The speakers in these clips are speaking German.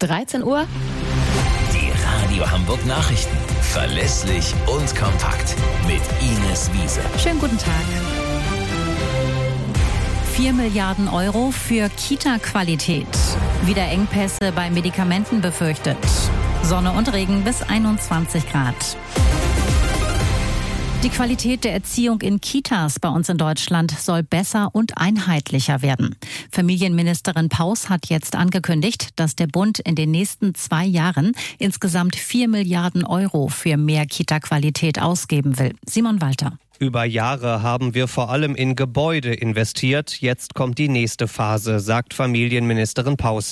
13 Uhr. Die Radio Hamburg Nachrichten. Verlässlich und kompakt. Mit Ines Wiese. Schönen guten Tag. 4 Milliarden Euro für Kita-Qualität. Wieder Engpässe bei Medikamenten befürchtet. Sonne und Regen bis 21 Grad. Die Qualität der Erziehung in Kitas bei uns in Deutschland soll besser und einheitlicher werden. Familienministerin Paus hat jetzt angekündigt, dass der Bund in den nächsten 2 Jahren insgesamt 4 Milliarden Euro für mehr Kita-Qualität ausgeben will. Simon Walter. Über Jahre haben wir vor allem in Gebäude investiert. Jetzt kommt die nächste Phase, sagt Familienministerin Paus.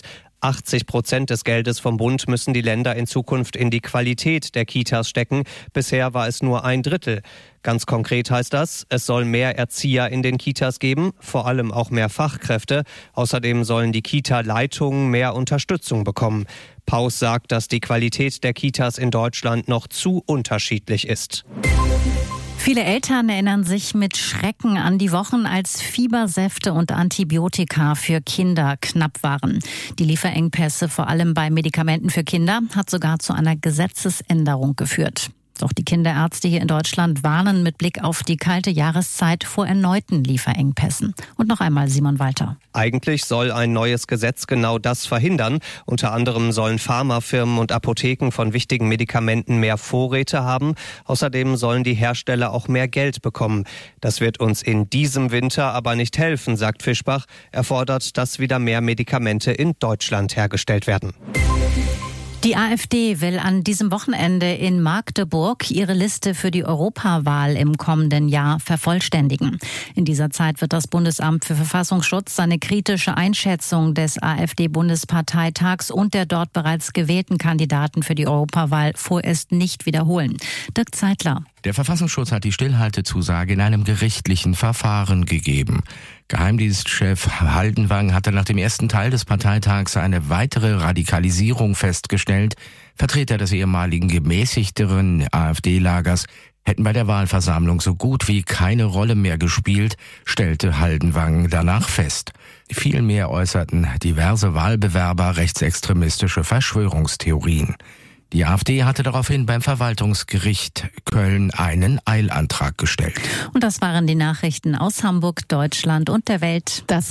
80% des Geldes vom Bund müssen die Länder in Zukunft in die Qualität der Kitas stecken. Bisher war es nur 1/3. Ganz konkret heißt das, es soll mehr Erzieher in den Kitas geben, vor allem auch mehr Fachkräfte. Außerdem sollen die Kita-Leitungen mehr Unterstützung bekommen. Paus sagt, dass die Qualität der Kitas in Deutschland noch zu unterschiedlich ist. Viele Eltern erinnern sich mit Schrecken an die Wochen, als Fiebersäfte und Antibiotika für Kinder knapp waren. Die Lieferengpässe, vor allem bei Medikamenten für Kinder, hat sogar zu einer Gesetzesänderung geführt. Doch die Kinderärzte hier in Deutschland warnen mit Blick auf die kalte Jahreszeit vor erneuten Lieferengpässen. Und noch einmal Simon Walter. Eigentlich soll ein neues Gesetz genau das verhindern. Unter anderem sollen Pharmafirmen und Apotheken von wichtigen Medikamenten mehr Vorräte haben. Außerdem sollen die Hersteller auch mehr Geld bekommen. Das wird uns in diesem Winter aber nicht helfen, sagt Fischbach. Er fordert, dass wieder mehr Medikamente in Deutschland hergestellt werden. Die AfD will an diesem Wochenende in Magdeburg ihre Liste für die Europawahl im kommenden Jahr vervollständigen. In dieser Zeit wird das Bundesamt für Verfassungsschutz seine kritische Einschätzung des AfD-Bundesparteitags und der dort bereits gewählten Kandidaten für die Europawahl vorerst nicht wiederholen. Dirk Zeitler. Der Verfassungsschutz hat die Stillhaltezusage in einem gerichtlichen Verfahren gegeben. Geheimdienstchef Haldenwang hatte nach dem ersten Teil des Parteitags eine weitere Radikalisierung festgestellt. Vertreter des ehemaligen gemäßigteren AfD-Lagers hätten bei der Wahlversammlung so gut wie keine Rolle mehr gespielt, stellte Haldenwang danach fest. Vielmehr äußerten diverse Wahlbewerber rechtsextremistische Verschwörungstheorien. Die AfD hatte daraufhin beim Verwaltungsgericht Köln einen Eilantrag gestellt. Und das waren die Nachrichten aus Hamburg, Deutschland und der Welt. Das